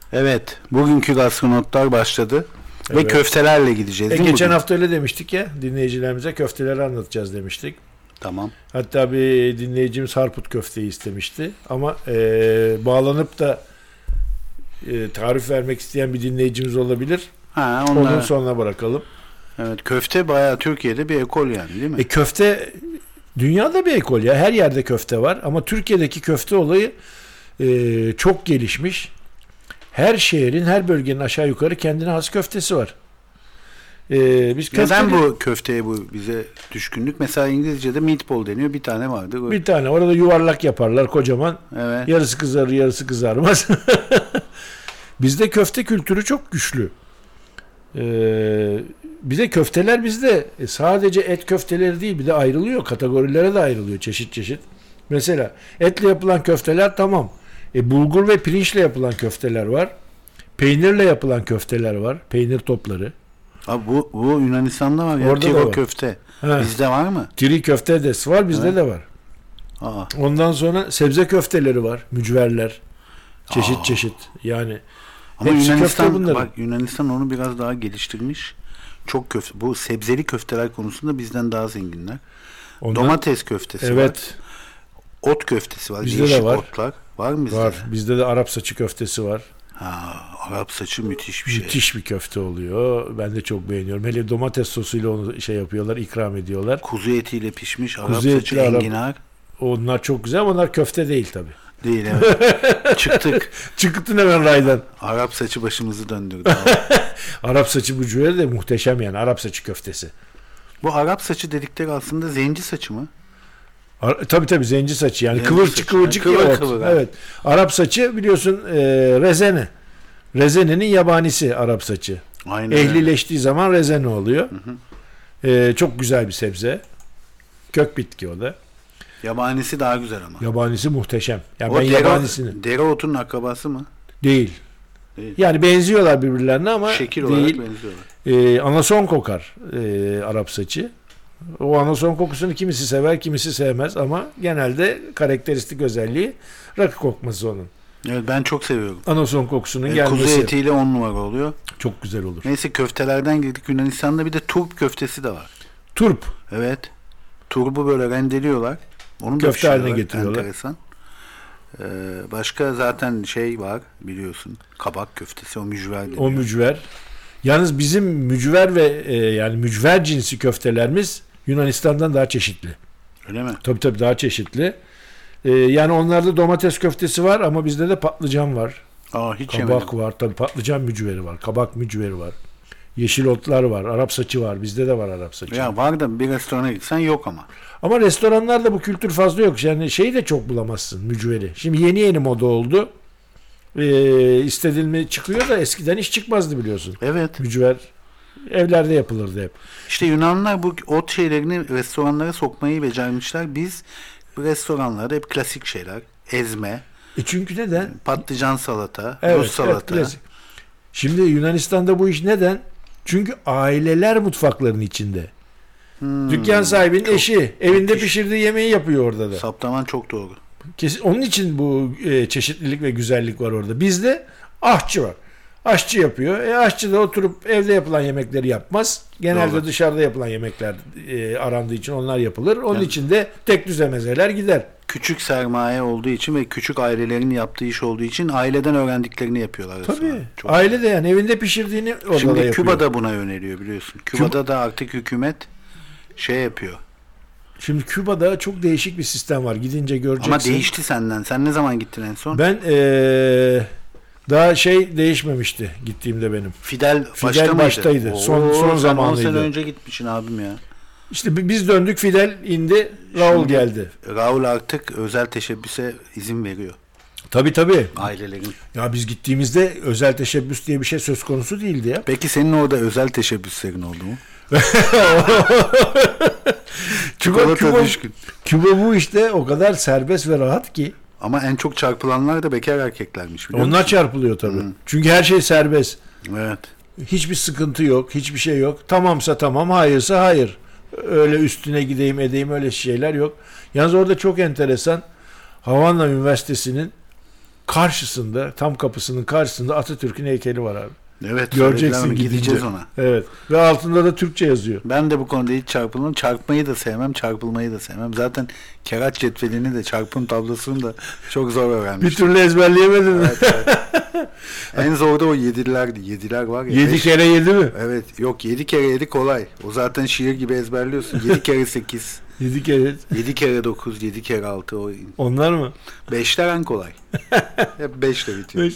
Evet, bugünkü gastronotlar başladı ve Evet. köftelerle gideceğiz değil mi Geçen bugün? hafta öyle demiştik ya, dinleyicilerimize köfteleri anlatacağız demiştik. Tamam. Hatta bir dinleyicimiz Harput köfteyi istemişti ama bağlanıp da tarif vermek isteyen bir dinleyicimiz olabilir. Ha, Onun sonuna bırakalım. Evet, köfte bayağı Türkiye'de bir ekol yani değil mi? Köfte dünyada bir ekol ya, her yerde köfte var ama Türkiye'deki köfte olayı çok gelişmiş. Her şehrin, her bölgenin aşağı yukarı kendine has köftesi var. Biz Neden bu köfteye bize düşkünlük? Mesela İngilizce'de meatball deniyor. Bir tane vardı. Bir tane orada yuvarlak yaparlar kocaman. Evet. Yarısı kızarır, yarısı kızarmaz. Bizde köfte kültürü çok güçlü. Bir de köfteler bizde sadece et köfteleri değil, bir de ayrılıyor. Kategorilere de ayrılıyor çeşit çeşit. Mesela etle yapılan köfteler tamam. Bulgur ve pirinçle yapılan köfteler var. Peynirle yapılan köfteler var. Peynir topları. Abi bu Yunanistan'da var ya. Orada da Tiro var. köfte. Ha. Bizde var mı? Tiri köfte de var, bizde Evet. de var. Aa. Ondan sonra sebze köfteleri var, mücverler. Çeşit çeşit. Yani Ama hepsi köfte Yunanistan bunların. bak Yunanistan onu biraz daha geliştirmiş. Çok köfte. Bu sebzeli köfteler konusunda bizden daha zenginler. ondan, Domates köftesi var. evet, Ot köftesi var. Bizde de Değişik var. otlar. Var mı bizde? var. Bizde de Arap saçı köftesi var. Ha, Arap saçı müthiş bir şey. Müthiş bir köfte oluyor. Ben de çok beğeniyorum. Hele domates sosuyla onu şey yapıyorlar, ikram ediyorlar. Kuzu etiyle pişmiş Arap Kuzu saçı etli Arap- enginar. Onlar çok güzel ama onlar köfte değil tabii. Değil evet. Çıktık. Çıktın hemen raydan. Arap saçı başımızı döndürdü. Arap saçı bucuğu de muhteşem yani. Arap saçı köftesi. Bu Arap saçı dedikleri aslında zenci saçı mı? Tabii zenci saçı yani Zenci kıvırcık saçı. kıvırcık Kıvır ya ot. kıvır, ha. Evet. Arap saçı biliyorsun rezene. Rezenenin yabanisi Arap saçı. Aynen öyle. Ehlileştiği zaman rezene oluyor. Çok güzel bir sebze. Kök bitki o da. Yabanisi daha güzel ama. Yabanisi muhteşem. Yani O ben yabanisini dereotunun akrabası mı? değil. Değil. Yani benziyorlar birbirlerine ama Şekil olarak değil. benziyorlar. Anason kokar Arap saçı. O anason kokusunu kimisi sever, kimisi sevmez ama genelde karakteristik özelliği rakı kokması onun. Evet ben çok seviyorum. Anason kokusunun Kuzu gelmesi etiyle 10 numara oluyor. çok güzel olur. Neyse köftelerden girdik. Yunanistan'da bir de turp köftesi de var. Turp. Evet. Turbu böyle rendeliyorlar. Onu da Köfte haline pişiriyorlar. getiriyorlar. Enteresan. Başka zaten şey var biliyorsun. Kabak köftesi o mücver deniyor. O mücver. Yalnız bizim mücver ve yani mücver cinsi köftelerimiz Yunanistan'dan daha çeşitli. Öyle mi? Tabii daha çeşitli. Yani onlarda domates köftesi var ama bizde de patlıcan var. Aa hiç Kabak yemedim. var. Tabii patlıcan mücveri var. Kabak mücveri var. Yeşil otlar var. Arap saçı var. Bizde de var Arap saçı. Ya var da bir restorana gitsen yok ama. Ama restoranlarda bu kültür fazla yok. Yani şeyi de çok bulamazsın mücveri. Şimdi yeni moda oldu. İstediğin mi çıkıyor da eskiden hiç çıkmazdı biliyorsun. Evet. Mücver evlerde yapılırdı hep. İşte Yunanlılar bu ot şeylerini restoranlara sokmayı becermişler. Biz bu restoranlarda hep klasik şeyler. Ezme, Çünkü neden? patlıcan salata, Evet, Rus salata. klasik. Şimdi Yunanistan'da bu iş neden? Çünkü aileler mutfakların içinde. Dükkan sahibinin eşi evinde Müthiş. pişirdiği yemeği yapıyor orada da. Saptaman çok doğru. Onun için bu çeşitlilik ve güzellik var orada. Bizde aşçı var. Aşçı yapıyor. Aşçı da oturup evde yapılan yemekleri yapmaz. Genelde Doğru. dışarıda yapılan yemekler arandığı için onlar yapılır. Onun için de tek düze mezeler gider. Küçük sermaye olduğu için ve küçük ailelerin yaptığı iş olduğu için aileden öğrendiklerini yapıyorlar. Tabii. restoranda. Çok. Aile de yani evinde pişirdiğini orada da Şimdi yapıyor. Küba da buna yöneliyor biliyorsun. Küba'da da artık hükümet şey yapıyor. Şimdi Küba'da çok değişik bir sistem var. Gidince göreceksin. Ama değişti senden. Sen ne zaman gittin en son? Ben daha değişmemişti gittiğimde benim. Fidel Fidel baştaydı. Son sen 10 zamanıydı. sene önce gitmişsin abim ya. İşte biz döndük, Fidel indi, Raul Şimdi geldi. Raul artık özel teşebbüse izin veriyor Tabii. ailelerin. Ya biz gittiğimizde özel teşebbüs diye bir şey söz konusu değildi ya. Peki senin orada özel teşebbüslerin oldu mu? Çikolata düşkün. Küba bu işte o kadar serbest ve rahat ki. Ama en çok çarpılanlar da bekar erkeklermiş biliyor Onlar musun? çarpılıyor tabii. Çünkü her şey serbest. Evet. Hiçbir sıkıntı yok, hiçbir şey yok. Tamamsa tamam, hayırsa hayır. Öyle üstüne gideyim edeyim öyle şeyler yok. Yalnız orada çok enteresan. Havana Üniversitesi'nin karşısında, tam kapısının karşısında Atatürk'ün heykeli var abi. Evet. Göreceksin gideceğiz gidince. ona. Evet. Ve altında da Türkçe yazıyor. Ben de bu konuda hiç çarpılmam. Çarpmayı da sevmem, çarpılmayı da sevmem. Zaten Kerat cetvelini de çarpım tablosunu da çok zor öğrenmiştim. Bir türlü ezberleyemedin mi? Evet. En zor da o yedilerdi. Yediler var ya. 7 kere 7 mi? Evet. Yok 7 kere 7 kolay. O zaten şiir gibi ezberliyorsun. 7 kere 8. 7 kere. 7 kere 9, 7 kere 6. O Onlar mı? 5'ler en kolay. Hep 5'le bitiyor.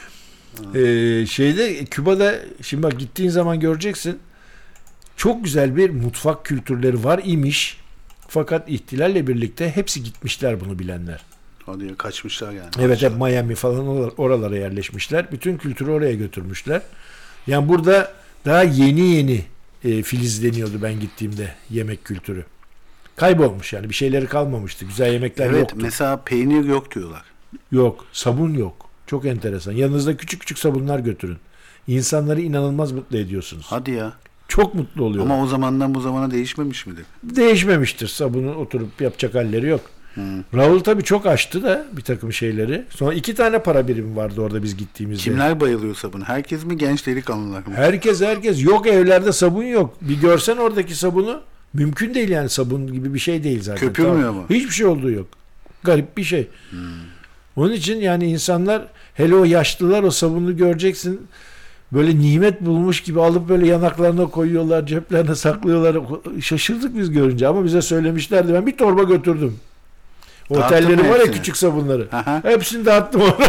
Şeyde Küba'da şimdi bak gittiğin zaman göreceksin. Çok güzel bir mutfak kültürleri var imiş. Fakat ihtilalle birlikte hepsi gitmişler bunu bilenler. Hadi ya, kaçmışlar yani. Evet, hep Miami falan oralara yerleşmişler. Bütün kültürü oraya götürmüşler. Yani burada daha yeni filizleniyordu ben gittiğimde yemek kültürü. Kaybolmuş yani, bir şeyleri kalmamıştı. Güzel yemekler Evet, yoktu. mesela peynir yok diyorlar. Yok, sabun yok. Çok enteresan. Yanınızda küçük küçük sabunlar götürün. İnsanları inanılmaz mutlu ediyorsunuz. Hadi ya. Çok mutlu oluyorlar. Ama o zamandan bu zamana değişmemiş midir? Değişmemiştir. Sabunu oturup yapacak halleri yok. Raul tabii çok açtı da bir takım şeyleri. Sonra 2 tane para birimi vardı orada biz gittiğimizde. Kimler bayılıyor sabun? Herkes mi, genç delikanlılar mı? Herkes. Yok, evlerde sabun yok. Bir görsen oradaki sabunu, mümkün değil yani, sabun gibi bir şey değil zaten. Köpürmüyor mu? Hiçbir şey olduğu yok. Garip bir şey. Onun için yani insanlar, hele o yaşlılar, o sabunu göreceksin, böyle nimet bulmuş gibi alıp böyle yanaklarına koyuyorlar, ceplerine saklıyorlar. Şaşırdık biz görünce, ama bize söylemişlerdi. Ben bir torba götürdüm. Otelleri var ya, küçük sabunları. Aha. Hepsini dağıttım ona.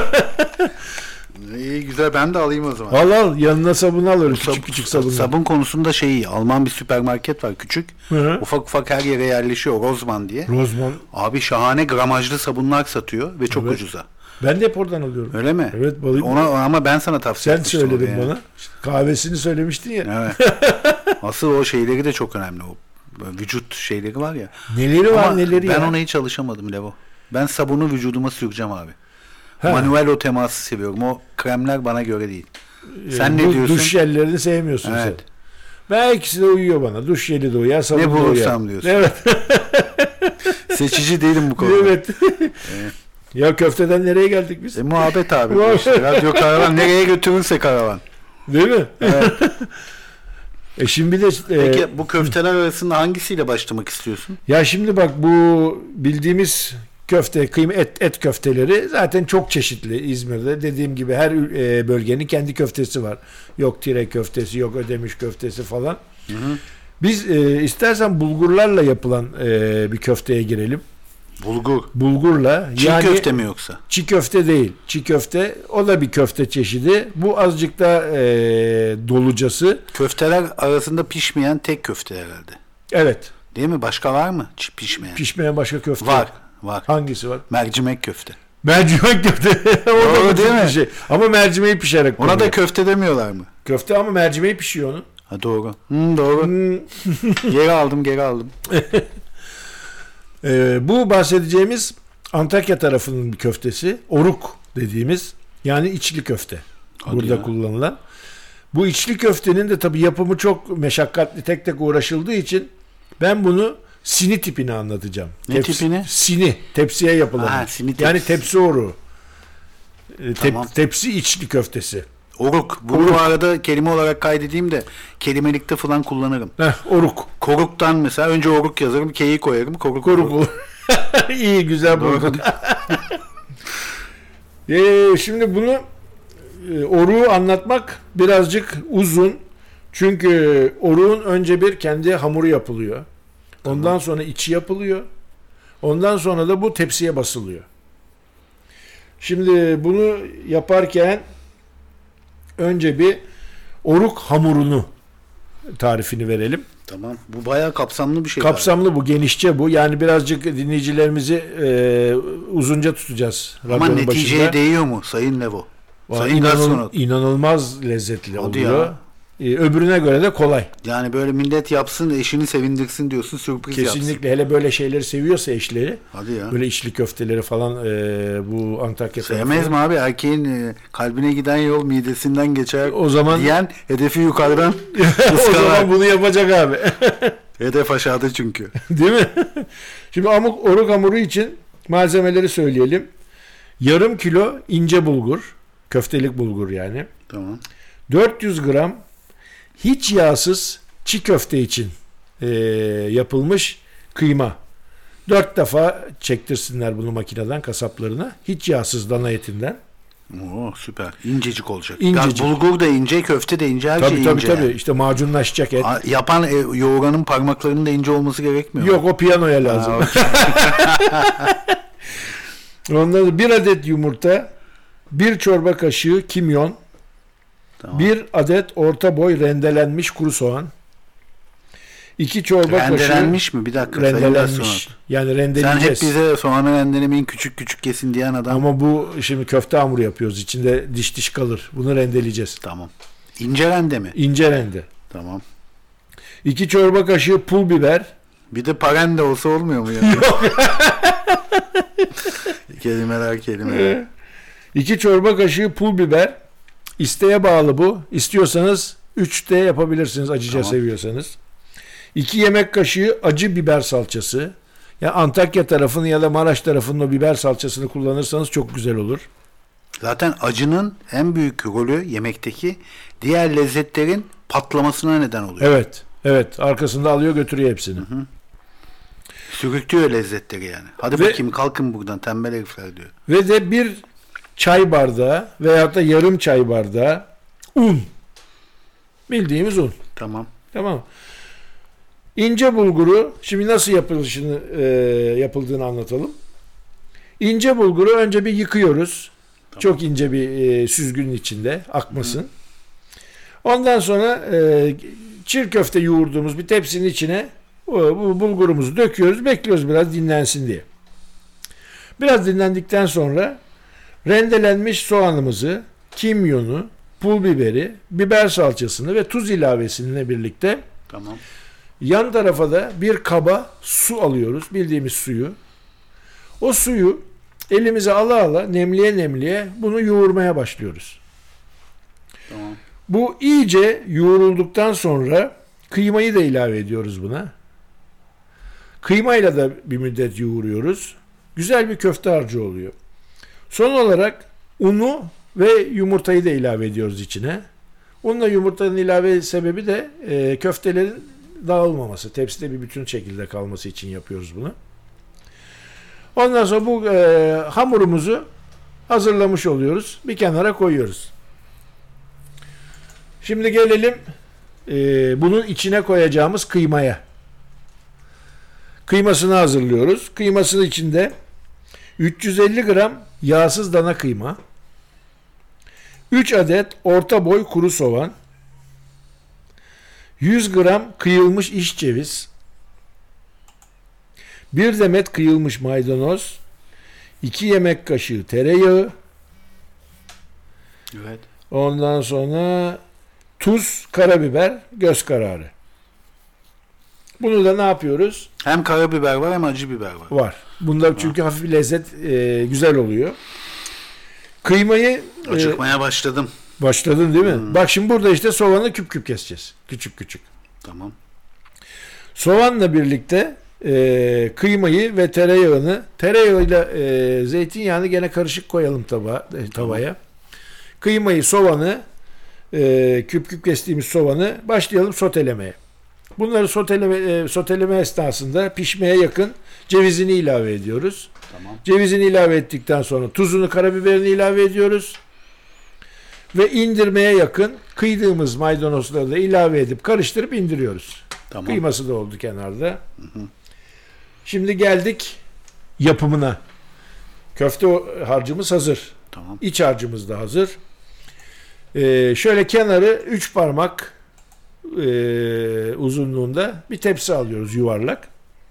İyi, güzel, ben de alayım o zaman. Al yanına sabun al, öyle küçük sabunlar. Sabun konusunda iyi. Alman bir süpermarket var, küçük. Hı-hı. Ufak ufak her yere yerleşiyor, Rossmann diye. Rossmann. Abi şahane gramajlı sabunlar satıyor ve çok Evet. ucuza. Ben de hep oradan alıyorum. Öyle mi? Evet, balık. Ama ben sana tavsiye Sen etmiştim söyledin oraya. bana. Kahvesini söylemiştin ya. Evet. Asıl o şeyleri de çok önemli. O vücut şeyleri var ya. Neleri var Ama neleri ben ya. ona hiç alışamadım Levo. Ben sabunu vücuduma süreceğim abi. Ha. Manuel o teması seviyorum. O kremler bana göre değil. Sen ne diyorsun? Duş jellerini sevmiyorsun Evet. sen. Ben ikisi de uyuyor bana. Duş jeli de uyar, sabun Ne da uyar. bulursam diyorsun. Evet. Seçici değilim bu konuda. Evet. Ya köfteden nereye geldik biz? Muhabbet abi. bu işte. Radyo karavan nereye götürürse karavan. Değil mi? Evet. Şimdi de Peki bu köfteler arasında hangisiyle başlamak istiyorsun? ya şimdi bak, bu bildiğimiz köfte, et köfteleri zaten çok çeşitli İzmir'de. Dediğim gibi her bölgenin kendi köftesi var. Yok tire köftesi, yok ödemiş köftesi falan. Hı. Biz istersen bulgurlarla yapılan bir köfteye girelim. Bulgur. Bulgurla. Çiğ köfte mi yoksa? Çiğ köfte değil. Çiğ köfte, o da bir köfte çeşidi. Bu azıcık da dolucası. Köfteler arasında pişmeyen tek köfte herhalde. Evet. Değil mi? Başka var mı pişmeyen? Pişmeyen başka köfte Var. yok. Var. Hangisi var? Mercimek köfte. Mercimek köfte. O Doğru da değil bir mi? şey. Ama mercimeği pişerek Ona da konuyor. köfte demiyorlar mı? Köfte ama mercimeği pişiyor onun. Ha, doğru. Doğru. Geri aldım. Bu bahsedeceğimiz Antakya tarafının bir köftesi. Oruk dediğimiz, yani içli köfte. Hadi burada ya. kullanılan. Bu içli köftenin de tabii yapımı çok meşakkatli, tek tek uğraşıldığı için ben bunu sini tipini anlatacağım. Ne tipini? Sini. Tepsiye yapılan. Ha, sini yani tepsi. tepsi oruğu. Tamam. Tepsi içli köftesi. Oruk. Bunu bu arada kelime olarak kaydedeyim de kelimelikte falan kullanırım. Oruk. Koruktan mesela önce oruk yazarım, K'yi koyarım. Koruk. Koruk. İyi, güzel buldun. Şimdi bunu oruğu anlatmak birazcık uzun. Çünkü oruğun önce bir kendi hamuru yapılıyor. Ondan sonra içi yapılıyor. Ondan sonra da bu tepsiye basılıyor. Şimdi bunu yaparken önce bir oruk hamurunu tarifini verelim. Tamam. Bu bayağı kapsamlı bir şey. Kapsamlı bu, genişçe bu. Yani birazcık dinleyicilerimizi uzunca tutacağız. Ama radyonun neticeye başında. değiyor mu Sayın Levo? Sayın Garsonot. İnanılmaz lezzetli Hadi oluyor. ya. Öbürüne göre de kolay. Yani böyle millet yapsın, eşini sevindirsin diyorsun, sürpriz yapsın. Kesinlikle. Hele böyle şeyleri seviyorsa eşleri. Hadi ya. Böyle içli köfteleri falan, bu Antakya Sevmez mi abi? Erkeğin kalbine giden yol midesinden geçer O zaman diyen hedefi yukarıdan o ıskalar. zaman bunu yapacak abi. Hedef aşağıda çünkü. Değil mi? Şimdi oruk hamuru için malzemeleri söyleyelim. yarım kilo ince bulgur, köftelik bulgur yani. Tamam. 400 gram hiç yağsız çiğ köfte için yapılmış kıyma. 4 defa çektirsinler bunu makineden kasaplarına. Hiç yağsız dana etinden. Oo, süper. İncecik olacak. İncecik. Yani bulgur da ince, köfte de ince, her şey Tabii ince. tabii. Yani. İşte macunlaşacak et. Yapan yoğuranın parmaklarının da ince olması gerekmiyor Yok, mu? o piyanoya lazım. Ondan sonra 1 adet yumurta, 1 çorba kaşığı kimyon, Tamam. 1 adet orta boy rendelenmiş kuru soğan, 2 çorba kaşığı Rendelenmiş mi? Bir dakika. Sayın rendelenmiş. restoran. Yani Sen rendeleyeceğiz. hep bize soğanı rendelemeyin, küçük küçük kesin diyen adam. Ama bu şimdi köfte hamuru yapıyoruz. İçinde diş diş kalır. Bunu rendeleyeceğiz. Tamam. İnce rende mi? İnce rende. Tamam. 2 çorba kaşığı pul biber. Bir de parende olsa olmuyor mu ya? Kelimeler. 2 çorba kaşığı pul biber. İsteğe bağlı bu. İstiyorsanız 3 de yapabilirsiniz, acıca Tamam. seviyorsanız. 2 yemek kaşığı acı biber salçası. Ya Antakya tarafını ya da Maraş tarafının o biber salçasını kullanırsanız çok güzel olur. Zaten acının en büyük rolü yemekteki diğer lezzetlerin patlamasına neden oluyor. Evet. Evet. Arkasında alıyor götürüyor hepsini. Sürüklüyor lezzetleri yani. Hadi Ve- bakayım kalkın buradan tembel herifler diyor. Ve de 1 çay bardağı veyahut da yarım çay bardağı un. Bildiğimiz un. Tamam. Tamam. İnce bulguru, şimdi nasıl yapıldığını anlatalım. İnce bulguru önce bir yıkıyoruz. Tamam. Çok ince bir süzgünün içinde akmasın. Ondan sonra çiğ köfte yoğurduğumuz bir tepsinin içine bu bulgurumuzu döküyoruz. Bekliyoruz biraz dinlensin diye. Biraz dinlendikten sonra rendelenmiş soğanımızı, kimyonu, pul biberi, biber salçasını ve tuz ilavesiyle birlikte Tamam. yan tarafa da bir kaba su alıyoruz. Bildiğimiz suyu. O suyu elimize ala nemliye bunu yoğurmaya başlıyoruz. Tamam. Bu iyice yoğrulduktan sonra kıymayı da ilave ediyoruz buna. Kıymayla da bir müddet yoğuruyoruz. Güzel bir köfte harcı oluyor. Son olarak unu ve yumurtayı da ilave ediyoruz içine. Unla yumurtanın ilave sebebi de köftelerin dağılmaması, tepside bir bütün şekilde kalması için yapıyoruz bunu. Ondan sonra bu hamurumuzu hazırlamış oluyoruz. Bir kenara koyuyoruz. Şimdi gelelim bunun içine koyacağımız kıymaya. Kıymasını hazırlıyoruz. Kıymasının içinde 350 gram yağsız dana kıyma, 3 adet orta boy kuru soğan, 100 gram kıyılmış iç ceviz, 1 demet kıyılmış maydanoz, 2 yemek kaşığı tereyağı, Evet. ondan sonra tuz, karabiber, göz kararı. Bunu da ne yapıyoruz? Hem karabiber var hem acı biber var. Var. Bunda çünkü hafif bir lezzet güzel oluyor. Kıymayı Acıkmaya başladım. başladın değil mi? Bak şimdi burada işte soğanı küp küp keseceğiz. Küçük küçük. Tamam. Soğanla birlikte kıymayı ve tereyağıyla zeytinyağını gene karışık koyalım tavaya. Kıymayı, soğanı, küp küp kestiğimiz soğanı başlayalım sotelemeye. Bunları soteleme esnasında pişmeye yakın cevizini ilave ediyoruz. Tamam. Cevizini ilave ettikten sonra tuzunu, karabiberini ilave ediyoruz. Ve indirmeye yakın kıydığımız maydanozları da ilave edip karıştırıp indiriyoruz. Tamam. Kıyması da oldu kenarda. Şimdi geldik yapımına. Köfte harcımız hazır. Tamam. İç harcımız da hazır. Şöyle kenarı 3 parmak uzunluğunda bir tepsi alıyoruz yuvarlak.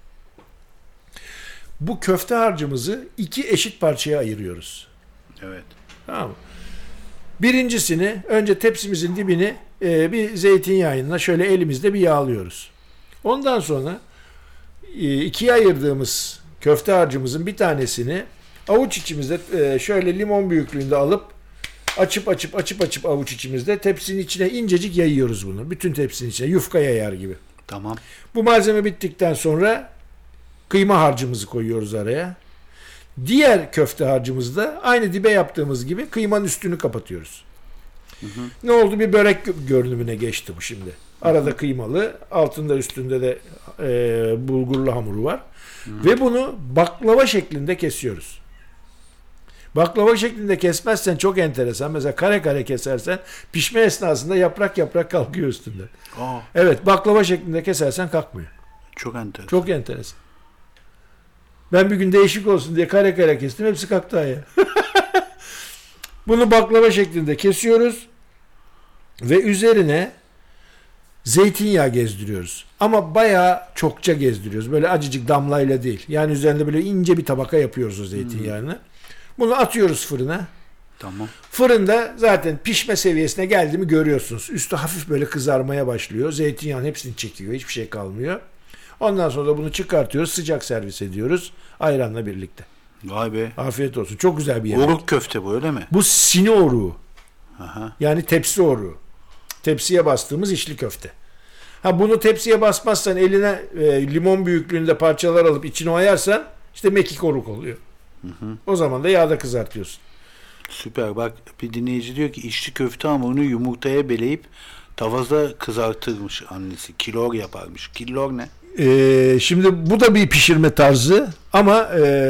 Bu köfte harcımızı 2 eşit parçaya ayırıyoruz. Evet. Tamam mı? Birincisini önce tepsimizin dibini bir zeytinyağıyla şöyle elimizde bir yağlıyoruz. Ondan sonra ikiye ayırdığımız köfte harcımızın bir tanesini avuç içimizde şöyle limon büyüklüğünde alıp açıp avuç içimizde tepsinin içine incecik yayıyoruz bunu. Bütün tepsinin içine yufka yayar gibi. Tamam. Bu malzeme bittikten sonra kıyma harcımızı koyuyoruz araya. Diğer köfte harcımızda aynı dibe yaptığımız gibi kıymanın üstünü kapatıyoruz. Ne oldu? Bir börek görünümüne geçti bu şimdi. Arada kıymalı, altında üstünde de bulgurlu hamuru var. Ve bunu baklava şeklinde kesiyoruz. Baklava şeklinde kesmezsen çok enteresan. Mesela kare kare kesersen pişme esnasında yaprak yaprak kalkıyor üstünde. Evet, baklava şeklinde kesersen kalkmıyor. Çok enteresan. Çok enteresan. Ben bir gün değişik olsun diye kare kare kestim. Hepsi kalktı ayağa. Bunu baklava şeklinde kesiyoruz. Ve üzerine zeytinyağı gezdiriyoruz. Ama bayağı çokça gezdiriyoruz. Böyle acıcık damlayla değil. Yani üzerinde böyle ince bir tabaka yapıyoruz o zeytinyağını. Bunu atıyoruz fırına. Tamam. Fırında zaten pişme seviyesine geldi mi görüyorsunuz. Üstü hafif böyle kızarmaya başlıyor. Zeytinyağının hepsini çekiyor. Hiçbir şey kalmıyor. Ondan sonra da bunu çıkartıyoruz. Sıcak servis ediyoruz. Ayranla birlikte. Vay be. Afiyet olsun. Çok güzel bir yemek. Oruk köfte bu, öyle mi? Bu sini oruğu. Aha. Yani tepsi oruğu. Tepsiye bastığımız içli köfte. Ha, bunu tepsiye basmazsan eline limon büyüklüğünde parçalar alıp içine oyarsan işte mekik oruk oluyor. O zaman da yağda kızartıyorsun. Süper. Bak, bir dinleyici diyor ki içli köfte hamurunu yumurtaya beleyip tavada kızartırmış annesi. Kilor yaparmış. Kilor ne? Şimdi bu da bir pişirme tarzı ama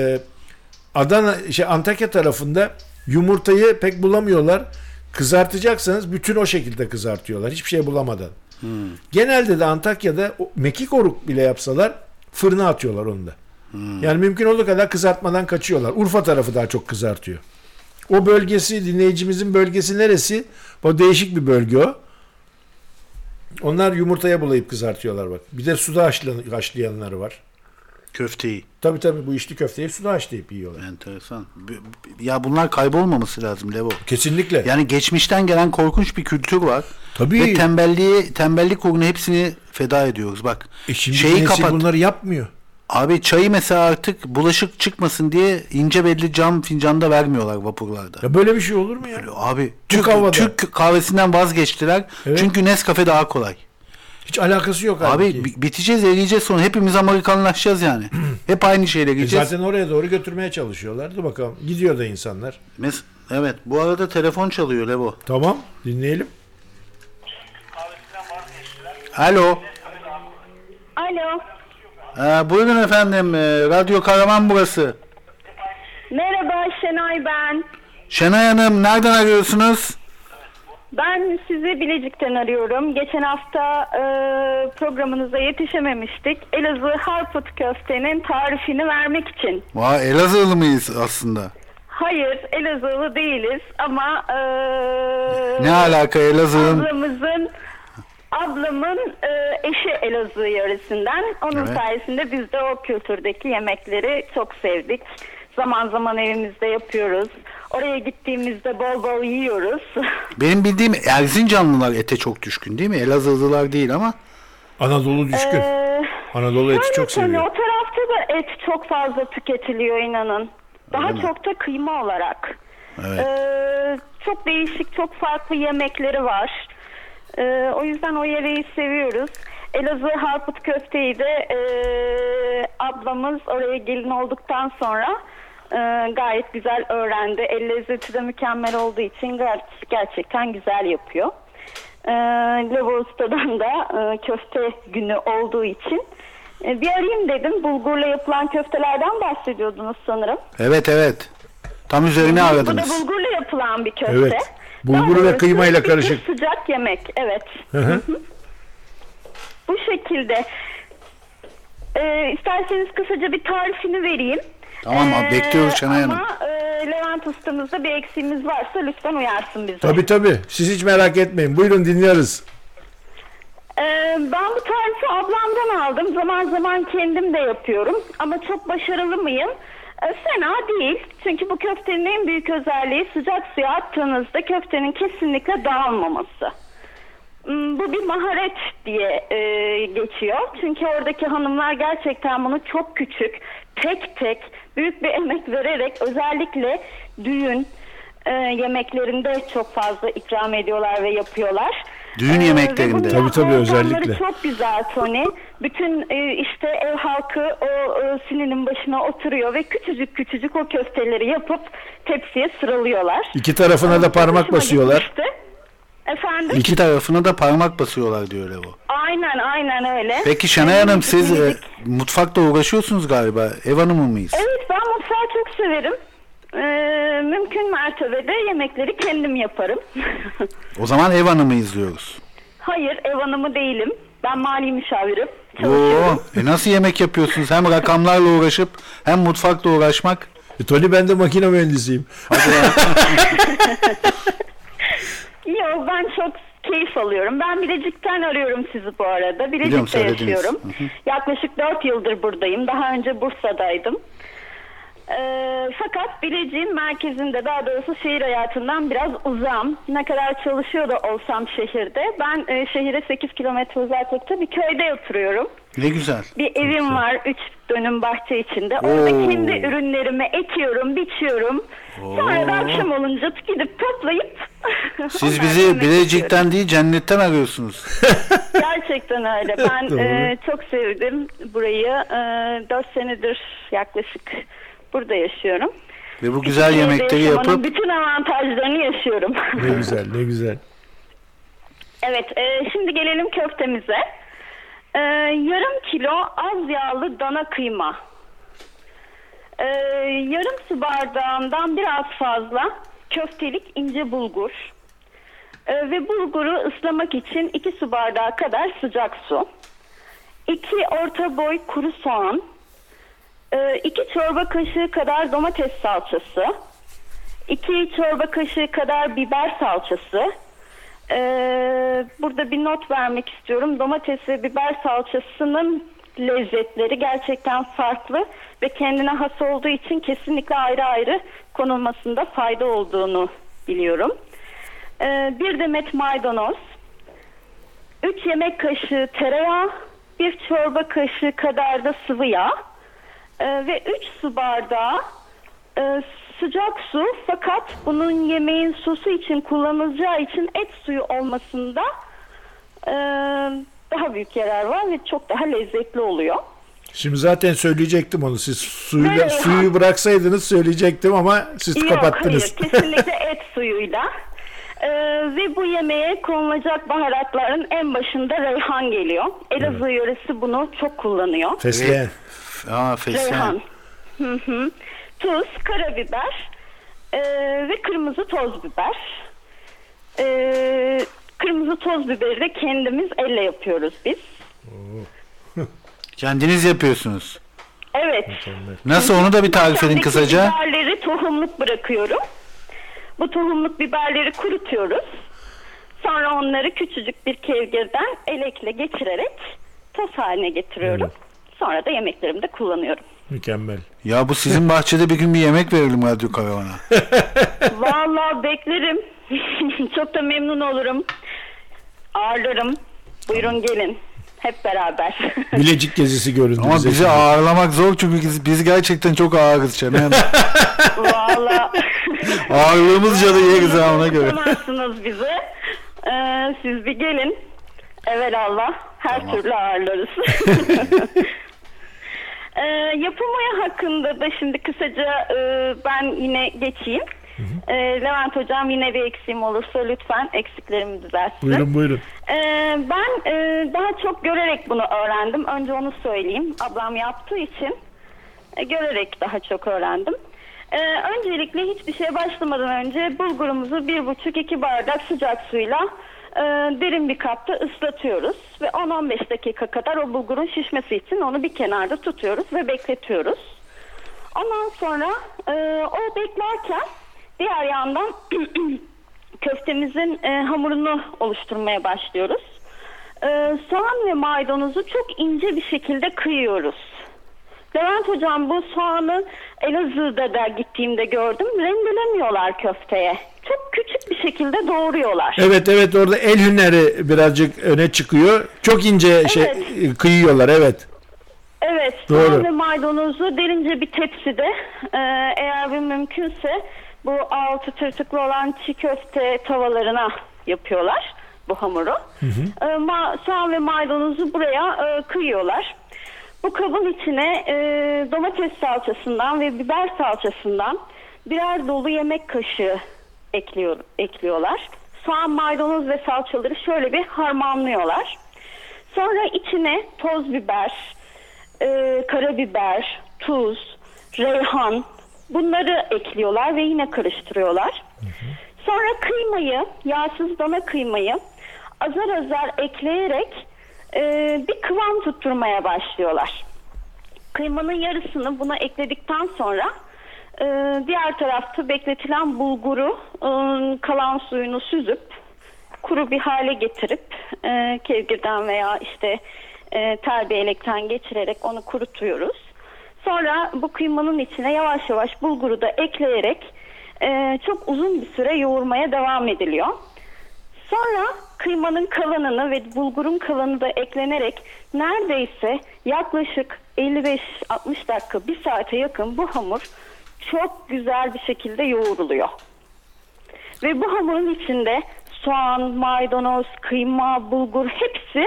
Antakya tarafında yumurtayı pek bulamıyorlar. Kızartacaksanız bütün o şekilde kızartıyorlar. Hiçbir şey bulamadan. Genelde de Antakya'da mekik oruk bile yapsalar fırına atıyorlar onu da. Yani mümkün olduğu kadar kızartmadan kaçıyorlar. Urfa tarafı daha çok kızartıyor. O bölgesi, dinleyicimizin bölgesi neresi? O değişik bir bölge o. Onlar yumurtaya bulayıp kızartıyorlar bak. Bir de suda haşlayanları var. Köfteyi. Tabii bu içli köfteyi suda haşlayıp yiyorlar. Enteresan. Ya bunlar kaybolmaması lazım Levo. Kesinlikle. Yani geçmişten gelen korkunç bir kültür var. Tabii. Ve tembellik uğruna hepsini feda ediyoruz. Bak. Şimdi Şeyi kapat. bunları yapmıyor. Abi çayı mesela artık bulaşık çıkmasın diye ince belli cam fincanda vermiyorlar vapurlarda. Ya böyle bir şey olur mu ya? Abi Türk kahvesinden vazgeçtiler. Evet. Çünkü Nescafe daha kolay. Hiç alakası yok abi. Biteceğiz, eriyeceğiz sonra. Hepimiz Amerikanlaşacağız yani. Hep aynı şeyle gideceğiz. Zaten oraya doğru götürmeye çalışıyorlar. Dur bakalım. Gidiyor da insanlar. Evet. Bu arada telefon çalıyor Levo. Tamam. Dinleyelim. Alo. Alo. Buyurun efendim. Radyo Karaman burası. Merhaba, Şenay ben. Şenay Hanım, nereden arıyorsunuz? Ben sizi Bilecik'ten arıyorum. Geçen hafta programınıza yetişememiştik. Elazığ Harput köftenin tarifini vermek için. Vay, Elazığlı mıyız aslında? Hayır, Elazığlı değiliz ama ne alaka Elazığ'ın? Ablamın eşi Elazığ yöresinden. Onun evet. sayesinde biz de o kültürdeki yemekleri çok sevdik. Zaman zaman evimizde yapıyoruz. Oraya gittiğimizde bol bol yiyoruz. Benim bildiğim Erzincanlılar ete çok düşkün değil mi? Elazığlılar değil ama. Anadolu düşkün. Anadolu eti çok seviyor. O tarafta da et çok fazla tüketiliyor inanın. Daha öyle çok da kıyma olarak. Evet. Çok değişik, çok farklı yemekleri var. O yüzden o yöreyi seviyoruz. Elazığ Harput köfteyi de ablamız oraya gelin olduktan sonra gayet güzel öğrendi. El lezzeti de mükemmel olduğu için gerçekten güzel yapıyor. Levo Usta'dan da köfte günü olduğu için bir arayayım dedim. Bulgurla yapılan köftelerden bahsediyordunuz sanırım. Evet. Tam üzerine aradınız. Bu da bulgurla yapılan bir köfte. Evet. Bulguru ve kıymayla karışık. Sıcak yemek, evet. Bu şekilde. İsterseniz kısaca bir tarifini vereyim. Tamam abi, bekliyoruz Şenay Hanım. Ama Levent ustamızda bir eksiğimiz varsa lütfen uyarsın bizi. Tabii. Siz hiç merak etmeyin. Buyurun, dinliyoruz. Ben bu tarifi ablamdan aldım. Zaman zaman kendim de yapıyorum. Ama çok başarılı mıyım? Fena değil. Çünkü bu köftenin en büyük özelliği sıcak suya attığınızda köftenin kesinlikle dağılmaması. Bu bir maharet diye geçiyor. Çünkü oradaki hanımlar gerçekten bunu çok küçük, tek tek, büyük bir emek vererek özellikle düğün yemeklerinde çok fazla ikram ediyorlar ve yapıyorlar. Düğün yemeklerinde. Tabii özellikle. Çok güzel Tony. Bütün işte ev halkı o silinin başına oturuyor ve küçücük küçücük o köfteleri yapıp tepsiye sıralıyorlar. İki tarafına da parmak Hoşuma basıyorlar. gitmişti. Efendim? İki tarafına da parmak basıyorlar diyor o. Aynen öyle. Peki Şenay Hanım, siz Müzik. mutfakla uğraşıyorsunuz galiba. Ev hanımı mıyız? Evet, ben mutfağı çok severim. Mümkün mertebede yemekleri kendim yaparım. O zaman ev hanımıyız diyoruz. Hayır, ev hanımı değilim. Ben mali müşavirim. Oo, Çalışıyorum. nasıl yemek yapıyorsunuz? Hem rakamlarla uğraşıp hem mutfakla uğraşmak. Tony, ben de makine mühendisiyim. Yok, ben çok keyif alıyorum. Ben Bilecik'ten arıyorum sizi bu arada. Biliyorum, Bilecik'te söylediniz. yaşıyorum. Hı hı. Yaklaşık 4 yıldır buradayım. Daha önce Bursa'daydım. Fakat Bilecik'in merkezinde, daha doğrusu şehir hayatından biraz uzağım. Ne kadar çalışıyor da olsam şehirde. Ben şehire 8 kilometre uzaklıkta bir köyde oturuyorum. Ne güzel. Bir evim var 3 dönüm bahçe içinde. Orada Oo. kendi ürünlerimi ekiyorum, biçiyorum. Sonra da akşam olunca gidip toplayıp Siz onlarla bizi yemek yapıyorum. Bilecik'ten değil cennetten arıyorsunuz. Gerçekten öyle. Ben Doğru. çok sevdim burayı. 4 senedir yaklaşık burada yaşıyorum. Ve bu güzel Türkiye'de yemekleri yaşamanın yapıp bütün avantajlarını yaşıyorum. Ne güzel, ne güzel. Evet, şimdi gelelim köftemize. Yarım kilo az yağlı dana kıyma. Yarım su bardağından biraz fazla köftelik ince bulgur. Ve bulguru ıslamak için 2 su bardağı kadar sıcak su. 2 orta boy kuru soğan. 2 çorba kaşığı kadar domates salçası. 2 çorba kaşığı kadar biber salçası. Burada bir not vermek istiyorum. Domates ve biber salçasının lezzetleri gerçekten farklı ve kendine has olduğu için kesinlikle ayrı ayrı konulmasında fayda olduğunu biliyorum. 1 demet maydanoz, 3 yemek kaşığı tereyağı, 1 çorba kaşığı kadar da sıvı yağ ve 3 su bardağı sıcak su, fakat bunun yemeğin sosu için kullanılacağı için et suyu olmasında daha büyük yarar var ve çok daha lezzetli oluyor. Şimdi zaten söyleyecektim onu. Siz Böyle- suyu bıraksaydınız söyleyecektim ama siz Yok, kapattınız. hayır, kesinlikle et suyuyla. Ve bu yemeğe konulacak baharatların en başında reyhan geliyor. Elazığ yöresi bunu çok kullanıyor. Fesleğen. fesleğen. Reyhan. Hı hı. Tuz, karabiber ve kırmızı toz biber. Kırmızı toz biberi de kendimiz elle yapıyoruz biz. Kendiniz yapıyorsunuz. Evet. Nasıl, onu da bir tarif edin Bahçemdeki kısaca. biberleri tohumluk bırakıyorum. Bu tohumluk biberleri kurutuyoruz. Sonra onları küçücük bir kevgirden elekle geçirerek toz haline getiriyorum. Sonra da yemeklerimde kullanıyorum. Mükemmel. Ya bu sizin bahçede bir gün bir yemek verelim Radyo Karavan'a. Vallahi beklerim. Çok da memnun olurum. Ağırlarım. Buyurun gelin. Hep beraber. Bilecik gezisi göründü Ama bize bizi şimdi. ağırlamak zor çünkü biz gerçekten çok ağırız Şenay Hanım. Vallahi. Ağırlığımızca da yeriz ha, ona göre. Tutamazsınız bizi. Siz bir gelin. Evelallah. Her türlü ağırlarız. Yapımı hakkında da şimdi kısaca ben yine geçeyim. Levent Hocam yine bir eksiğim olursa lütfen eksiklerimi düzeltsin. Buyurun buyurun. Ben daha çok görerek bunu öğrendim. Önce onu söyleyeyim. Ablam yaptığı için görerek daha çok öğrendim. Öncelikle hiçbir şeye başlamadan önce bulgurumuzu 1,5-2 bardak sıcak suyla derin bir kapta ıslatıyoruz. Ve 10-15 dakika kadar o bulgurun şişmesi için onu bir kenarda tutuyoruz ve bekletiyoruz. Ondan sonra o beklerken diğer yandan köftemizin hamurunu oluşturmaya başlıyoruz. Soğan ve maydanozu çok ince bir şekilde kıyıyoruz. Levent Hocam, bu soğanı Elazığ'da da gittiğimde gördüm. Rendelemiyorlar köfteye. Çok küçük bir şekilde doğruyorlar. Evet orada el hüneri birazcık öne çıkıyor. Çok ince kıyıyorlar, evet. Evet, Doğru. soğan ve maydanozu derince bir tepside, eğer bir mümkünse bu altı tırtıklı olan çiğ köfte tavalarına yapıyorlar. bu hamuru. Soğan ve maydanozu buraya kıyıyorlar. Bu kabın içine domates salçasından ve biber salçasından birer dolu yemek kaşığı ekliyorlar. Soğan, maydanoz ve salçaları şöyle bir harmanlıyorlar. Sonra içine toz biber, karabiber, tuz, reyhan bunları ekliyorlar ve yine karıştırıyorlar. Sonra kıymayı, yağsız dana kıymayı azar azar ekleyerek bir kıvam tutturmaya başlıyorlar. Kıymanın yarısını buna ekledikten sonra diğer tarafta bekletilen bulguru kalan suyunu süzüp kuru bir hale getirip kevgirden veya işte terbiyelekten geçirerek onu kurutuyoruz. Sonra bu kıymanın içine yavaş yavaş bulguru da ekleyerek çok uzun bir süre yoğurmaya devam ediliyor. Sonra kıymanın kalanını ve bulgurun kalanı da eklenerek neredeyse yaklaşık 55-60 dakika, bir saate yakın bu hamur çok güzel bir şekilde yoğruluyor. Ve bu hamurun içinde soğan, maydanoz, kıyma, bulgur hepsi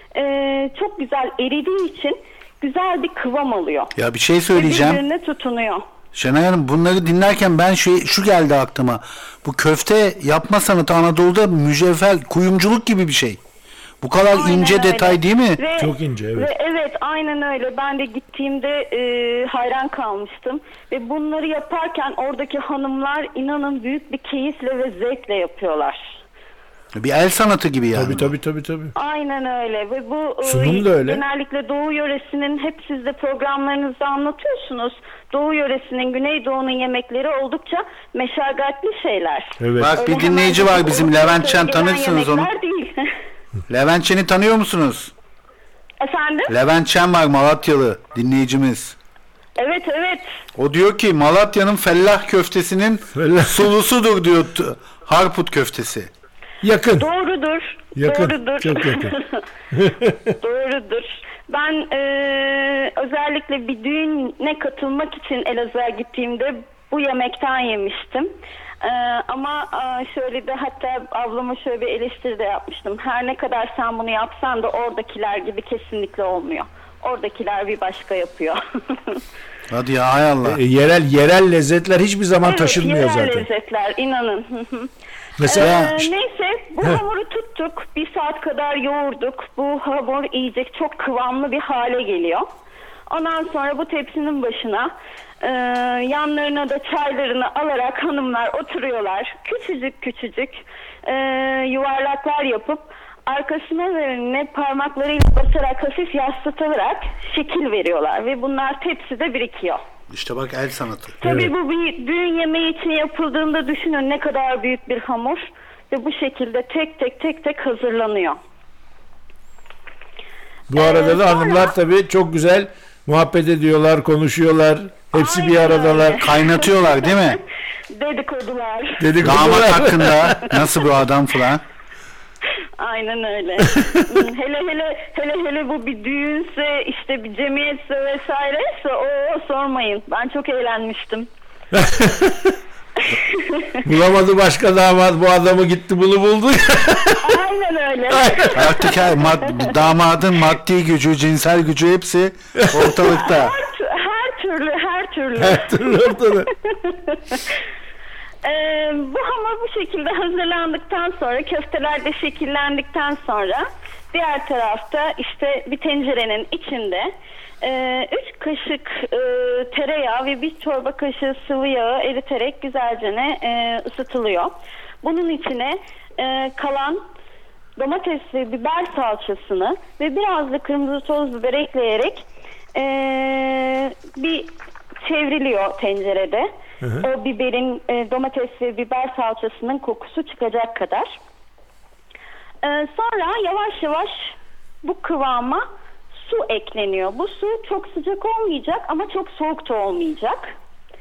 çok güzel eridiği için güzel bir kıvam alıyor. Ya bir şey söyleyeceğim. Birbirine tutunuyor. Şenay Hanım, bunları dinlerken ben şu geldi aklıma. Bu köfte yapma sanatı Anadolu'da mücevher, kuyumculuk gibi bir şey. Bu kadar Aynen ince öyle. detay değil mi? Çok ince, evet. Ve evet, aynen öyle. Ben de gittiğimde hayran kalmıştım. Ve bunları yaparken oradaki hanımlar inanın büyük bir keyifle ve zevkle yapıyorlar. Bir el sanatı gibi yani. Tabii. Aynen öyle ve bu Sunum da öyle. genellikle Doğu yöresinin, hep siz de programlarınızda anlatıyorsunuz. Doğu yöresinin, Güneydoğu'nun yemekleri oldukça meşakkatli şeyler. Evet. Bak bir Öyle dinleyici hemen var bizim, Levent Çen, tanırsınız onu. yemekler değil. Levent Çen'i tanıyor musunuz? Efendim? Levent Çen var, Malatyalı dinleyicimiz. Evet. O diyor ki Malatya'nın fellah köftesinin sulusudur diyor Harput köftesi. Yakın. Doğrudur. Yakın, Doğrudur. çok yakın. Doğrudur. Ben özellikle bir düğüne katılmak için Elazığ'a gittiğimde bu yemekten yemiştim. Ama şöyle de, hatta ablama şöyle bir eleştiri de yapmıştım. Her ne kadar sen bunu yapsan da oradakiler gibi kesinlikle olmuyor. Oradakiler bir başka yapıyor. Hadi ya, hay Allah. Yerel lezzetler hiçbir zaman Evet, taşınmıyor yerel zaten. lezzetler, inanın. Mesela Neyse, bu hamuru tuttuk, bir saat kadar yoğurduk. Bu hamur iyice çok kıvamlı bir hale geliyor. Ondan sonra bu tepsinin başına yanlarına da çaylarını alarak hanımlar oturuyorlar. Küçücük yuvarlaklar yapıp arkasına ve önüne parmaklarıyla basarak hafif yaslatılarak şekil veriyorlar ve bunlar tepside birikiyor. İşte bak, el sanatı. Tabii bu bir düğün yemeği için yapıldığında düşünün ne kadar büyük bir hamur ve bu şekilde tek tek hazırlanıyor. bu arada da sonra- hanımlar tabii çok güzel muhabbet ediyorlar, konuşuyorlar. Hepsi bir Aynen aradalar. öyle. Kaynatıyorlar değil mi? Dedikodular. Damat hakkında nasıl bu adam falan. Aynen öyle. hele bu bir düğünse, işte bir cemiyetse vesaireyse o sormayın. Ben çok eğlenmiştim. Bulamadı başka damat, bu adamı gitti bunu buldu. Aynen öyle. Artık damadın maddi gücü, cinsel gücü hepsi ortalıkta. Her türlü. Ortada. Bu hamur bu şekilde hazırlandıktan sonra, köfteler de şekillendikten sonra diğer tarafta işte bir tencerenin içinde 3 kaşık tereyağı ve 1 çorba kaşığı sıvı yağı eriterek güzelce ısıtılıyor. Bunun içine kalan domates ve biber salçasını ve biraz da kırmızı toz biber ekleyerek bir çevriliyor tencerede. O biberin, domates ve biber salçasının kokusu çıkacak kadar. Sonra yavaş yavaş bu kıvama su ekleniyor. Bu su çok sıcak olmayacak ama çok soğuk da olmayacak.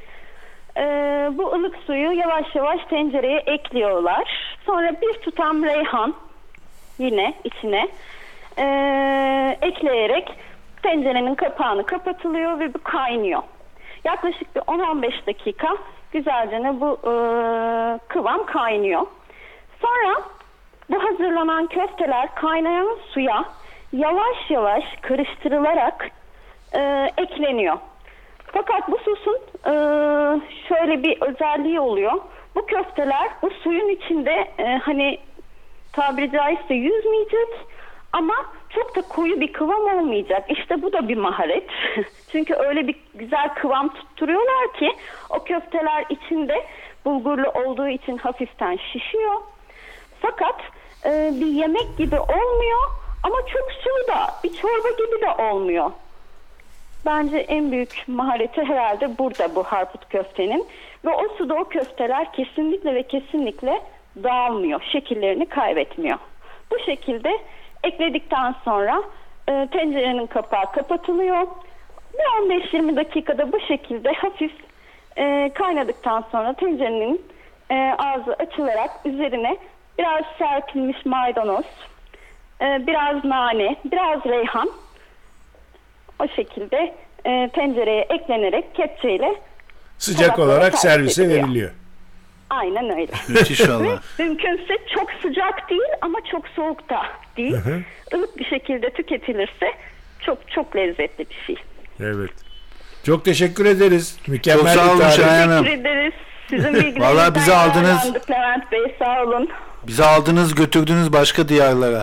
Bu ılık suyu yavaş yavaş tencereye ekliyorlar. Sonra bir tutam reyhan yine içine ekleyerek tencerenin kapağını kapatılıyor ve bu kaynıyor. Yaklaşık bir 10-15 dakika güzelce bu kıvam kaynıyor. Sonra Bu hazırlanan köfteler kaynayan suya yavaş yavaş karıştırılarak ekleniyor. Fakat bu sosun şöyle bir özelliği oluyor. Bu köfteler bu suyun içinde hani tabiri caizse yüzmeyecek ama çok da koyu bir kıvam olmayacak. İşte bu da bir maharet. Çünkü öyle bir güzel kıvam tutturuyorlar ki o köfteler içinde bulgurlu olduğu için hafiften şişiyor. Fakat bir yemek gibi olmuyor ama çok sulu da bir çorba gibi de olmuyor. Bence en büyük mahareti herhalde burada bu Harput köftenin. Ve o suda o köfteler kesinlikle ve kesinlikle dağılmıyor. Şekillerini kaybetmiyor. Bu şekilde ekledikten sonra tencerenin kapağı kapatılıyor. Ve 15-20 dakikada bu şekilde hafif kaynadıktan sonra tencerenin ağzı açılarak üzerine biraz serpilmiş maydanoz, biraz nane, biraz reyhan o şekilde tencereye eklenerek kepçeyle sıcak olarak servise veriliyor. Aynen öyle. Müthiş valla. Mümkünse çok sıcak değil ama çok soğuk da değil. Ilık bir şekilde tüketilirse çok çok lezzetli bir şey. Evet. Çok teşekkür ederiz. Mükemmel Çok sağ olun bir tarif. Şahin Hanım. Teşekkür ederiz. Sizin bilgilerinizden Vallahi bizi aldınız. yararlandık Levent Bey, sağ olun. Bizi aldınız götürdünüz başka diyarlara.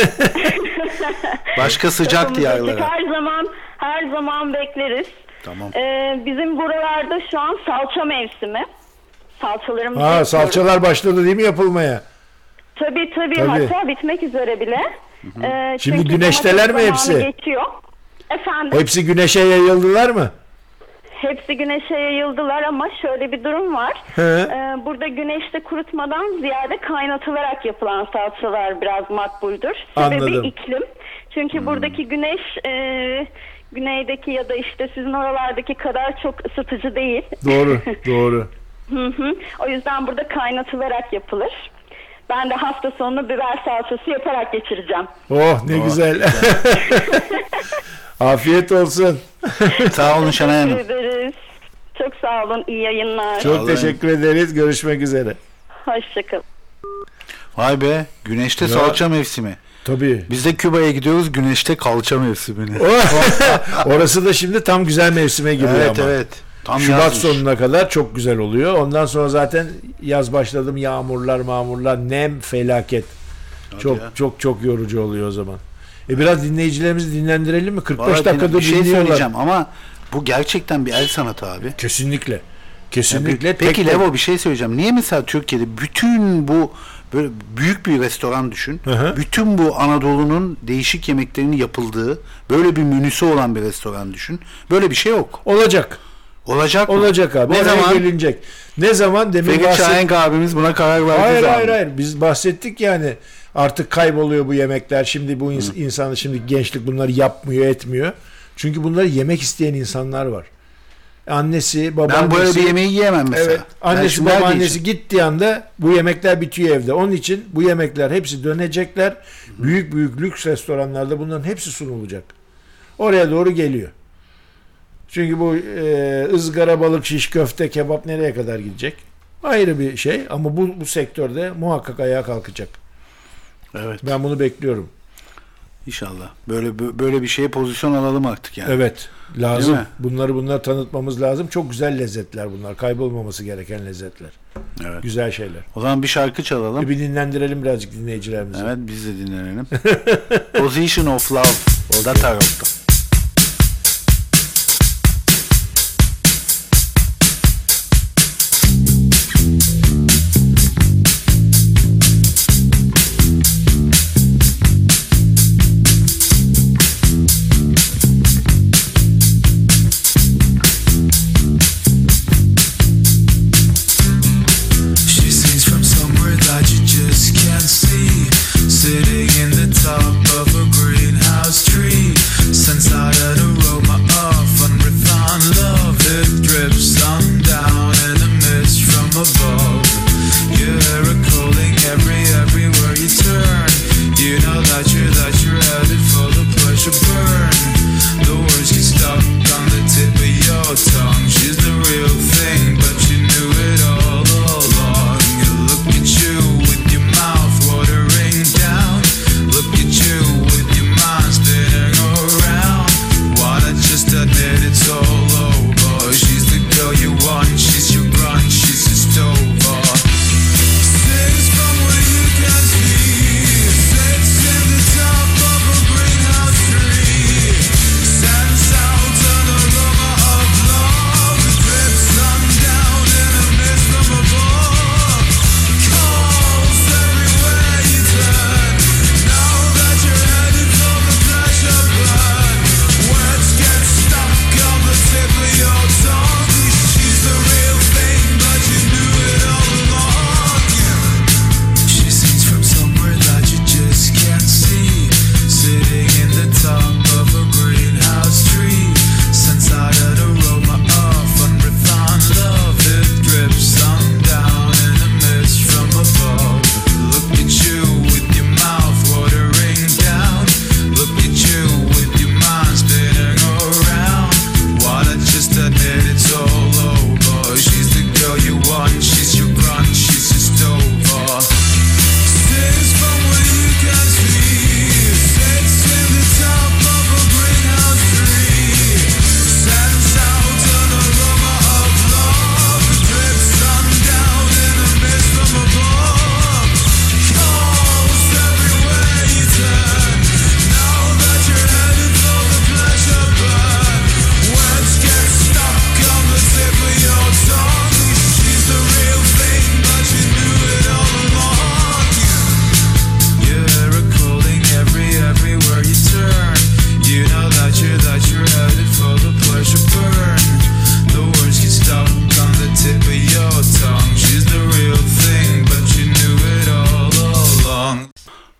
Başka sıcak Kapımız açık. diyarlara. Her zaman bekleriz. Tamam. Bizim buralarda şu an salça mevsimi. Salçalarımız Salçalar başladı değil mi yapılmaya? Tabii. Hatta bitmek üzere bile. Şimdi Çünkü güneşteler mi domates zamanı hepsi? Geçiyor. Efendim? Hepsi güneşe yayıldılar mı? Hepsi güneşe yayıldılar ama şöyle bir durum var. Burada güneşte kurutmadan ziyade kaynatılarak yapılan salçalar biraz makbuldür. Sebebi Anladım. iklim. Çünkü buradaki güneş güneydeki ya da işte sizin oralardaki kadar çok ısıtıcı değil. Doğru. O yüzden burada kaynatılarak yapılır. Ben de hafta sonunu biber salçası yaparak geçireceğim. Oh ne güzel. Afiyet olsun. Sağ olun Şahin Hanım. Teşekkür ederiz. Çok sağ olun. İyi yayınlar. Çok teşekkür ederiz. Görüşmek üzere. Hoşçakalın. Vay be, güneşte salça mevsimi. Tabii. Biz de Küba'ya gidiyoruz, güneşte kalça mevsimine. Orası da şimdi tam güzel mevsime giriyor ama. Evet. Tam Şubat yazmış. sonuna kadar çok güzel oluyor. Ondan sonra zaten yaz başladım, yağmurlar, nem felaket. Çok yorucu oluyor o zaman. Biraz dinleyicilerimizi dinlendirelim mi? 45 Vallahi dakikadır bir şey dinliyorlar. söyleyeceğim ama bu gerçekten bir el sanatı abi. Kesinlikle. Peki Levo bir şey söyleyeceğim. Niye mesela Türkiye'de bütün bu böyle büyük bir restoran düşün. Bütün bu Anadolu'nun değişik yemeklerinin yapıldığı böyle bir menüsü olan bir restoran düşün. Böyle bir şey yok. Olacak Olacak abi. Ne zaman? Gelinecek. Ne zaman demin Ferit Şahenk abimiz buna karar verdi. Hayır. Biz bahsettik yani. Artık kayboluyor bu yemekler. Şimdi bu insanı şimdi gençlik bunları yapmıyor, etmiyor. Çünkü bunları yemek isteyen insanlar var. Annesi, babaannesi. Ben böyle bir yemeği yiyemem mesela. Evet. Annesi, babaannesi gittiği anda bu yemekler bitiyor evde. Onun için bu yemekler hepsi dönecekler. Büyük lüks restoranlarda bunların hepsi sunulacak. Oraya doğru geliyor. Çünkü bu ızgara balık, şiş köfte, kebap nereye kadar gidecek? Ayrı bir şey ama bu sektörde muhakkak ayağa kalkacak. Evet. Ben bunu bekliyorum. İnşallah. Böyle bir şeye pozisyon alalım artık yani. Evet. Lazım. Bunları tanıtmamız lazım. Çok güzel lezzetler bunlar. Kaybolmaması gereken lezzetler. Evet. Güzel şeyler. O zaman bir şarkı çalalım. Bir dinlendirelim birazcık dinleyicilerimizi. Evet, biz de dinlenelim. Position of Love. Da Tarok'ta. Sitting in the top of a greenhouse tree.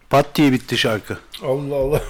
Pat diye bitti şarkı. Allah Allah.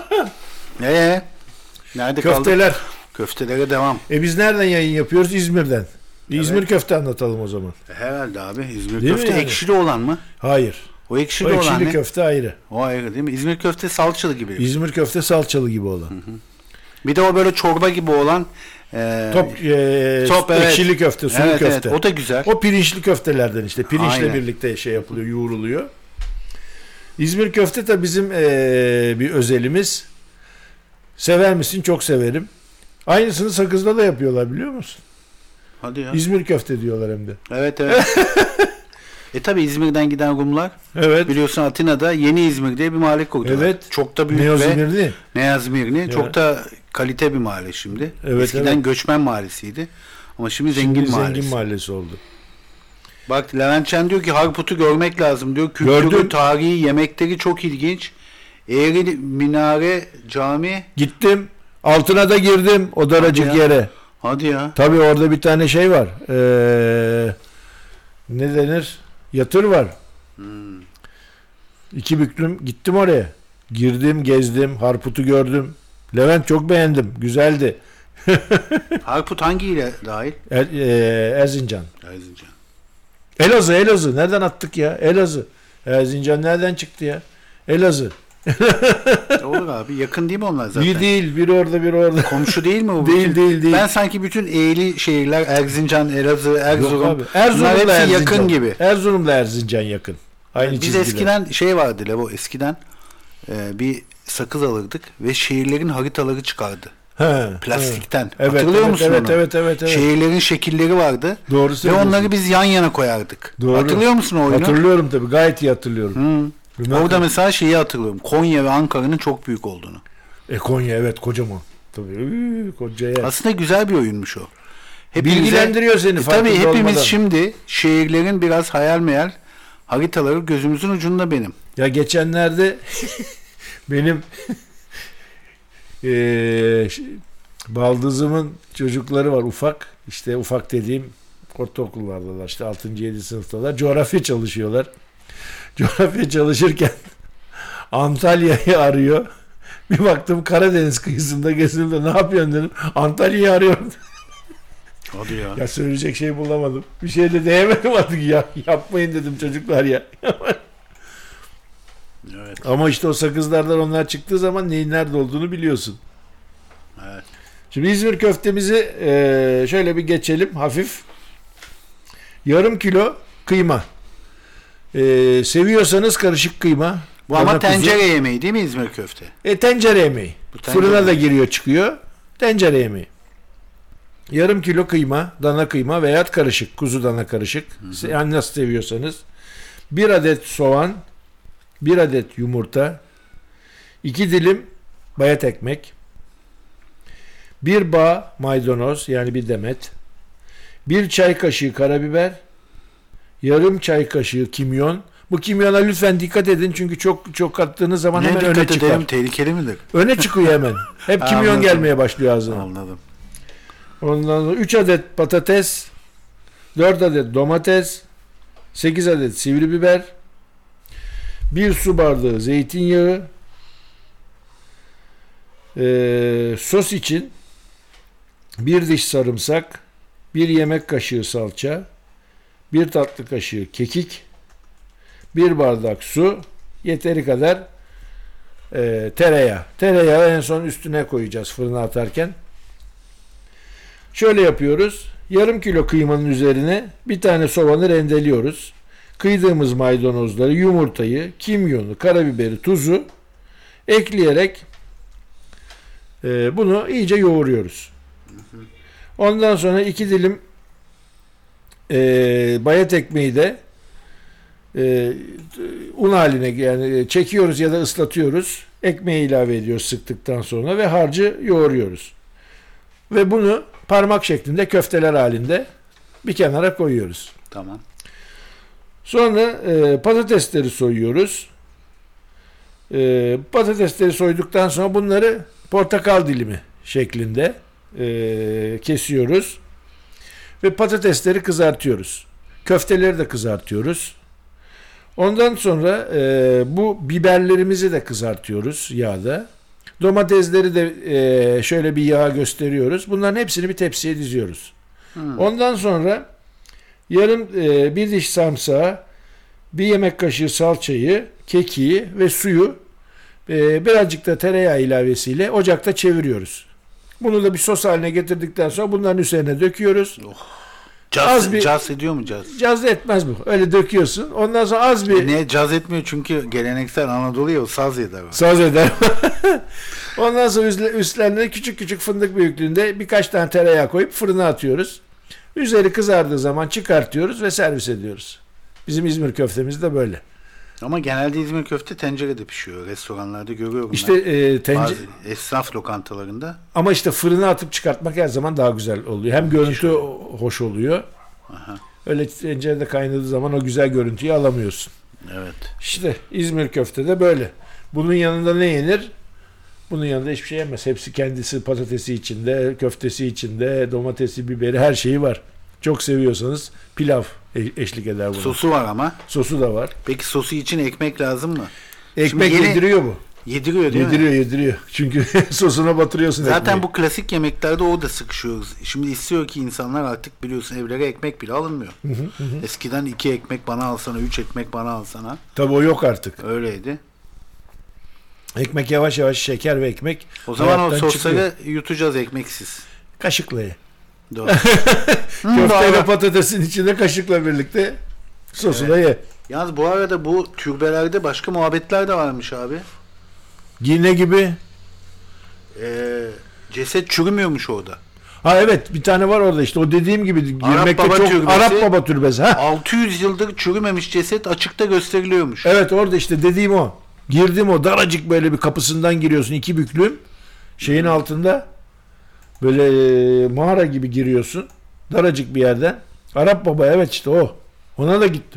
Nerede Köfteler. kaldık? Köftelere devam. Biz nereden yayın yapıyoruz? İzmir'den. İzmir köfte anlatalım o zaman. Herhalde abi. İzmir Değil köfte ekşili olan mı? Hayır. O ekşili O olan ekşili ne? köfte ayrı. O ayrı değil mi? İzmir köfte salçalı gibi. İzmir köfte salçalı gibi olan. Bir de o böyle çorba gibi olan Top ekşili köfte, sulu köfte. Evet, o da güzel. O pirinçli köftelerden işte. Pirinçle Aynen. birlikte şey yapılıyor, yoğruluyor. İzmir köfte de bizim bir özelimiz. Sever misin? Çok severim. Aynısını Sakız'da da yapıyorlar, biliyor musun? Hadi ya. İzmir köfte diyorlar hem de. Evet. Tabi İzmir'den giden Rumlar. Evet. Biliyorsun Atina'da Yeni İzmir diye bir mahalle kurdular. Evet. Çok da büyük Neozimirli. Neazmirli. Çok da kalite bir mahalle şimdi. Evet, Eskiden göçmen mahallesiydi. Ama şimdi zengin mahallesi. Zengin mahallesi oldu. Bak Levent Çen diyor ki Harput'u görmek lazım diyor. Kültürü, Gördüm. tarihi, yemekleri çok ilginç. Eğri Minare Cami. Gittim. Altına da girdim o daracık Hadi ya. yere. Hadi ya. Tabii orada bir tane şey var. Ne denir? Yatır var. 2 büklüm gittim oraya. Girdim, gezdim, Harput'u gördüm. Levent çok beğendim. Güzeldi. Harput hangiyle dahil? Erzincan. Erzincan. Elazığ. Nereden attık ya? Elazığ. Erzincan nereden çıktı ya? Elazığ. Olur abi. Yakın değil mi onlar zaten? Bir değil. Biri orada, biri orada. Komşu değil mi o? Değil. Ben sanki bütün eğili şehirler Erzincan, Elazığ, Yok Erzurum. abi. Bunlar Erzurum'la hepsi Erzincan. yakın gibi. Erzurum'la Erzincan yakın. Aynı Biz çizgiler. eskiden şey vardı Levo. Eskiden bir sakız alırdık ve şehirlerin haritaları çıkardı. He, Plastikten. Evet, Hatırlıyor musun onu? Evet. Şehirlerin şekilleri vardı. Doğru Ve söylüyorsun. onları biz yan yana koyardık. Doğru. Hatırlıyor musun o oyunu? Hatırlıyorum tabii. Gayet iyi hatırlıyorum. Orada mesela şeyi hatırlıyorum. Konya ve Ankara'nın çok büyük olduğunu. Konya evet kocaman. Tabii koca yer. Aslında güzel bir oyunmuş o. Bilgilendiriyor seni farkında Tabii hepimiz olmadan. şimdi şehirlerin biraz hayal meyal haritaları gözümüzün ucunda benim. Ya geçenlerde benim baldızımın çocukları var ufak. İşte ufak dediğim ortaokullardalar, işte 6. 7. sınıftalar. Coğrafya çalışıyorlar. Coğrafya çalışırken Antalya'yı arıyor. Bir baktım Karadeniz kıyısında gezindim. Ne yapıyorsun dedim. Antalya'yı arıyorum. Hadi ya. Ya söyleyecek şey bulamadım. Bir şey de diyemedim artık ya. Yapmayın dedim çocuklar ya. Evet. Ama işte o sakızlardan onlar çıktığı zaman neyin nerede olduğunu biliyorsun. Evet. Şimdi İzmir köftemizi şöyle bir geçelim hafif. Yarım kilo kıyma. Seviyorsanız karışık kıyma. Bu ama dana kuzu. tencere yemeği değil mi İzmir köfte? Tencere yemeği. tencere Fırına da yemeği. giriyor çıkıyor. Tencere yemeği. Yarım kilo kıyma, dana kıyma veya karışık, kuzu dana karışık. Yani nasıl seviyorsanız. 1 adet soğan, 1 adet yumurta, 2 dilim bayat ekmek, 1 bağ maydanoz yani bir demet, 1 çay kaşığı karabiber, yarım çay kaşığı kimyon. Bu kimyona lütfen dikkat edin çünkü çok kattığınız zaman Ne hemen öne dikkat çıkar. edelim, tehlikeli midir? Öne çıkıyor hemen. Hep kimyon Anladım. gelmeye başlıyor ağzına. Anladım. Ondan sonra 3 adet patates, 4 adet domates, 8 adet sivri biber, 1 su bardağı zeytinyağı, sos için 1 diş sarımsak, 1 yemek kaşığı salça, 1 tatlı kaşığı kekik, 1 bardak su, yeteri kadar tereyağı. Tereyağı en son üstüne koyacağız fırına atarken. Şöyle yapıyoruz. Yarım kilo kıymanın üzerine bir tane soğanı rendeliyoruz. Kıydığımız maydanozları, yumurtayı, kimyonu, karabiberi, tuzu ekleyerek bunu iyice yoğuruyoruz. Ondan sonra 2 dilim bayat ekmeği de un haline yani çekiyoruz ya da ıslatıyoruz. Ekmeği ilave ediyoruz sıktıktan sonra ve harcı yoğuruyoruz. Ve bunu parmak şeklinde köfteler halinde bir kenara koyuyoruz. Tamam. Sonra patatesleri soyuyoruz. Patatesleri soyduktan sonra bunları portakal dilimi şeklinde kesiyoruz. Ve patatesleri kızartıyoruz. Köfteleri de kızartıyoruz. Ondan sonra bu biberlerimizi de kızartıyoruz yağda. Domatesleri de şöyle bir yağa gösteriyoruz. Bunların hepsini bir tepsiye diziyoruz. Ondan sonra yarım bir diş sarımsağı, bir yemek kaşığı salçayı, kekiği ve suyu birazcık da tereyağı ilavesiyle ocakta çeviriyoruz. Bunu da bir sos haline getirdikten sonra bunların üzerine döküyoruz. Caz ediyor mu caz? Caz etmez bu. Öyle döküyorsun. Ondan sonra az bir... Niye caz etmiyor? Çünkü geleneksel Anadolu'ya o saz eder. Saz eder. Ondan sonra üstlerine küçük küçük fındık büyüklüğünde birkaç tane tereyağı koyup fırına atıyoruz. Üzeri kızardığı zaman çıkartıyoruz ve servis ediyoruz. Bizim İzmir köftemiz de böyle. Ama genelde İzmir köfte tencerede pişiyor. Restoranlarda görüyorum İşte bazı esnaf lokantalarında. Ama işte fırına atıp çıkartmak her zaman daha güzel oluyor. Hem görüntü hoş oluyor. Aha. Öyle tencerede kaynadığı zaman o güzel görüntüyü alamıyorsun. Evet. İşte İzmir köfte de böyle. Bunun yanında ne yenir? Bunun yanında hiçbir şey yenmez. Hepsi kendisi, patatesi içinde, köftesi içinde, domatesi, biberi, her şeyi var. Çok seviyorsanız pilav eşlik eder buna. Sosu var ama. Sosu da var. Peki sosu için ekmek lazım mı? Ekmek yediriyor bu. Yediriyor değil mi? Yediriyor. Çünkü sosuna batırıyorsun zaten ekmeği. bu klasik yemeklerde o da sıkışıyoruz. Şimdi istiyor ki insanlar artık biliyorsun evlere ekmek bile alınmıyor. Eskiden 2 ekmek bana alsana, 3 ekmek bana alsana. Tabii o yok artık. Öyleydi. Ekmek yavaş yavaş şeker ve ekmek. O zaman o sosları yutacağız ekmeksiz. Kaşıkla ye. Doğru. Köfteyle patatesin içinde kaşıkla birlikte sosu da ye. Yalnız bu arada bu türbelerde başka muhabbetler de varmış abi. Ne gibi? Ceset çürümüyormuş orada. Ha evet, bir tane var orada işte. O dediğim gibi Arap Baba çok türbesi, Arap Baba türbesi. Ha? 600 yıldır çürümemiş ceset açıkta gösteriliyormuş. Evet, orada işte dediğim o. Girdim, o daracık böyle bir kapısından giriyorsun, 2 büklüm. Şeyin altında böyle mağara gibi giriyorsun. Daracık bir yerden. Arap Baba, evet işte o. Ona da gittim.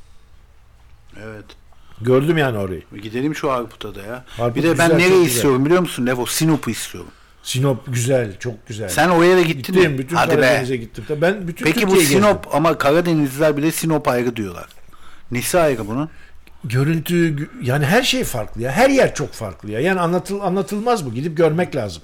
Evet. Gördüm yani orayı. Gidelim şu Harput'a da ya. Harput bir de güzel, ben nereyi güzel istiyorum biliyor musun Levo? Sinop'u istiyorum. Sinop güzel, çok güzel. Sen oraya da gittin mi? Bütün Hadi Karadeniz'e be. gittim. Ben bütün Peki bu Türkiye'yi Sinop gezdim. ama Karadenizliler bile Sinop ayrı diyorlar. Nesi ayrı bunun? Görüntü, yani her şey farklı ya. Her yer çok farklı ya. Yani anlatılmaz bu. Gidip görmek lazım.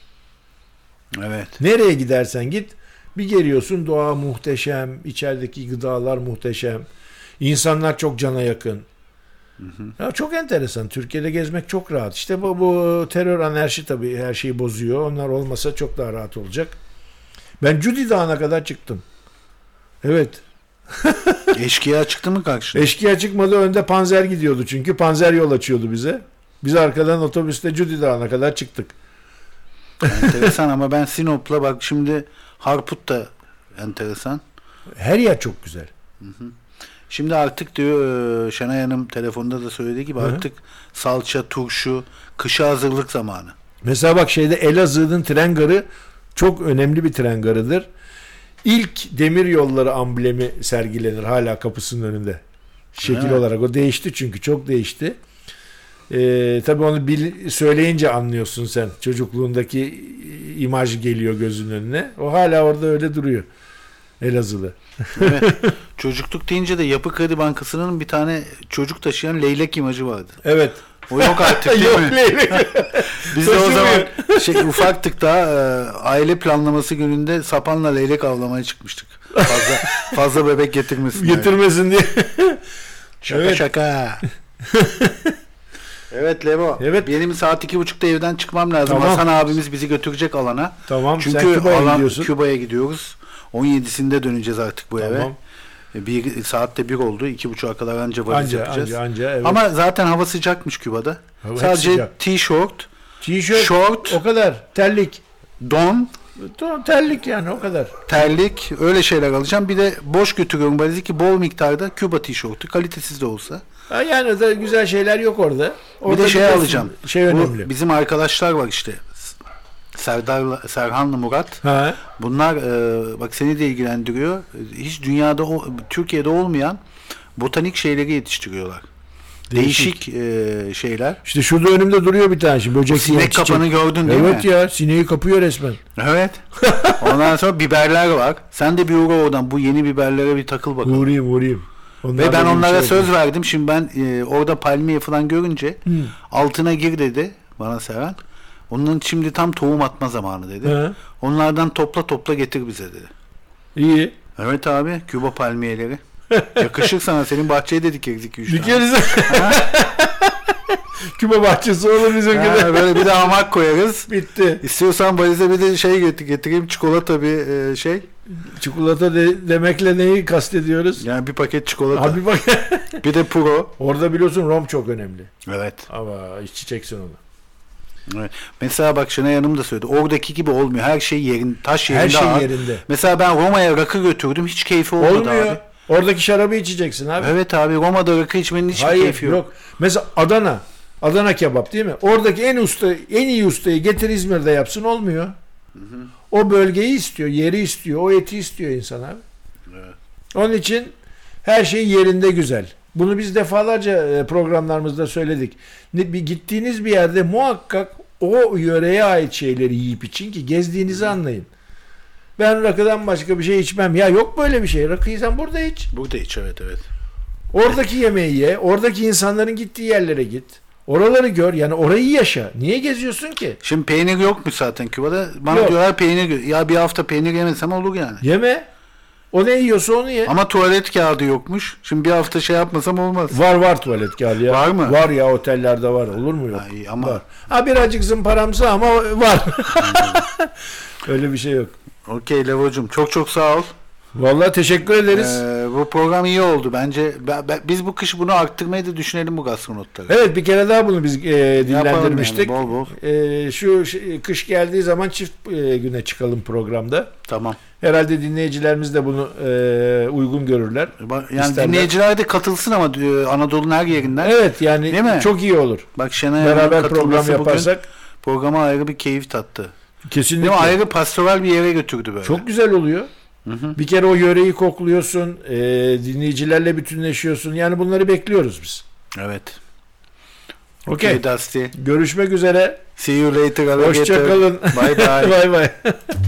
Evet. Nereye gidersen git, bir geliyorsun, doğa muhteşem, içerideki gıdalar muhteşem. İnsanlar çok cana yakın. Ya çok enteresan. Türkiye'de gezmek çok rahat. İşte bu terör anarşi tabii her şeyi bozuyor. Onlar olmasa çok daha rahat olacak. Ben Cudi Dağı'na kadar çıktım. Evet. Eşkıya çıktı mı karşına? Eşkıya çıkmadı, önde Panzer gidiyordu çünkü. Panzer yol açıyordu bize. Biz arkadan otobüste Cudi Dağı'na kadar çıktık. Enteresan ama ben Sinop'la bak şimdi Harput da enteresan. Her yer çok güzel. Şimdi artık diyor Şenay Hanım telefonda da söylediği gibi artık salça, turşu, kışa hazırlık zamanı. Mesela bak şeyde Elazığ'ın tren garı çok önemli bir tren garıdır. İlk demir yolları amblemi sergilenir hala kapısının önünde. Şekil olarak. O değişti çünkü çok değişti. Tabii onu söyleyince anlıyorsun sen. Çocukluğundaki imaj geliyor gözünün önüne. O hala orada öyle duruyor. Elazığlı. Evet. Çocukluk deyince de Yapı Kredi Bankası'nın bir tane çocuk taşıyan leylek imajı vardı. Evet. O yok artık değil yok mi? leylek. Biz de o zaman ufaktık da aile planlaması gününde sapanla leylek avlamaya çıkmıştık. Fazla bebek getirmesin. Getirmesin diye. Şaka Evet. şaka. Evet Levo. Evet. Benim saat 2.30'da evden çıkmam lazım. Tamam. Hasan abimiz bizi götürecek alana. Tamam. Çünkü sen Küba'ya gidiyorsun. Küba'ya gidiyoruz. 17'sinde döneceğiz artık bu eve. Tamam. Saatte 1 oldu. 2.30'a kadar anca valiz yapacağız. Anca, evet. Ama zaten hava sıcakmış Küba'da. Hava Sadece sıcak. tişört, T-shirt, şort, o kadar. Terlik. don, Terlik yani o kadar. terlik öyle şeyler alacağım. Bir de boş götürüyorum valizi ki bol miktarda Küba tişörtü kalitesiz de olsa. Ha, yani da güzel şeyler yok orada. Bir de şey alacağım. Şey önemli. Bu bizim arkadaşlar var işte. Serhan'la Murat. Ha. Bunlar bak seni de ilgilendiriyor. Hiç dünyada Türkiye'de olmayan botanik şeyleri yetiştiriyorlar. Değişik şeyler. İşte şurada önümde duruyor bir tane şimdi. Böcek Sinek kapanı gördün değil mi? Evet ya, sineği kapıyor resmen. Evet. Ondan sonra biberler var. Sen de bir uğra oradan. Bu yeni biberlere bir takıl bakalım. Uğrayayım. Ve ben onlara söz verdim. Şimdi ben orada palmiye falan görünce altına gir dedi bana Seren. Onun şimdi tam tohum atma zamanı dedi. He. Onlardan topla getir bize dedi. İyi. Evet abi, Küba palmiyeleri. Yakışır sana, senin bahçeye de dikeriz 2-3 tane. Dikeriz. Küba bahçesi olur bizimkide. Böyle bir de hamak koyarız. Bitti. İstiyorsan valize bir de şey getireyim, çikolata bir şey. Çikolata demekle neyi kastediyoruz? Yani bir paket çikolata. Abi bak. Bir de puro. Orada biliyorsun rom çok önemli. Evet. Ama içeceksin onu. Evet. Mesela bak Şenay Hanım da söyledi. Oradaki gibi olmuyor. Her şey taş yerinde. Her şey abi. yerinde. Mesela ben Roma'ya rakı götürdüm. Hiç keyfi olmadı Olmuyor. abi. Oradaki şarabı içeceksin abi. Evet abi, Roma'da rakı içmenin hiçbir keyfi yok. Mesela Adana kebap değil mi? Oradaki en iyi ustayı getir İzmir'de yapsın, olmuyor. Hı. O bölgeyi istiyor, yeri istiyor, o eti istiyor insan abi. Evet. Onun için her şey yerinde güzel. Bunu biz defalarca programlarımızda söyledik. Gittiğiniz bir yerde muhakkak o yöreye ait şeyleri yiyip için ki gezdiğinizi anlayın. Ben rakıdan başka bir şey içmem. Ya yok böyle bir şey. Rakıyı sen burada iç. Burada iç, evet. Oradaki yemeği ye. Oradaki insanların gittiği yerlere git. Oraları gör. Yani orayı yaşa. Niye geziyorsun ki? Şimdi peynir yokmuş zaten Küba'da. Bana Yok. diyorlar peynir. Ya bir hafta peynir yemesem olur yani. Yeme. O ne yiyorsa onu ye. Ama tuvalet kağıdı yokmuş. Şimdi bir hafta şey yapmasam olmaz. Var tuvalet kağıdı ya. Var mı? Var ya, otellerde var. Olur mu yok? Ay, ama... Var. Ha birazcık zımparamsı ama var. Öyle bir şey yok. Okey Levo'cum. Çok sağ ol. Vallahi teşekkür ederiz. Bu program iyi oldu bence. Biz bu kış bunu arttırmayı da düşünelim, bu gastronotları. Evet, bir kere daha bunu biz dillendirmiştik. Yani, bol. Şu kış geldiği zaman çift güne çıkalım programda. Tamam. Herhalde dinleyicilerimiz de bunu uygun görürler. Yani İsterler. Dinleyiciler de katılsın ama Anadolu'nun her yerinden. Evet yani çok iyi olur. Bak Şenay beraber program yaparsak. Programa ayrı bir keyif tattı. Kesinlikle. Değil mi? Ayrı pastoral bir yere götürdü böyle. Çok güzel oluyor. Hı. Bir kere o yöreyi kokluyorsun, dinleyicilerle bütünleşiyorsun. Yani bunları bekliyoruz biz. Evet. Okay. Dusty. Görüşmek üzere. See you later. Hoşça kalın. Bye bye. Bye bye.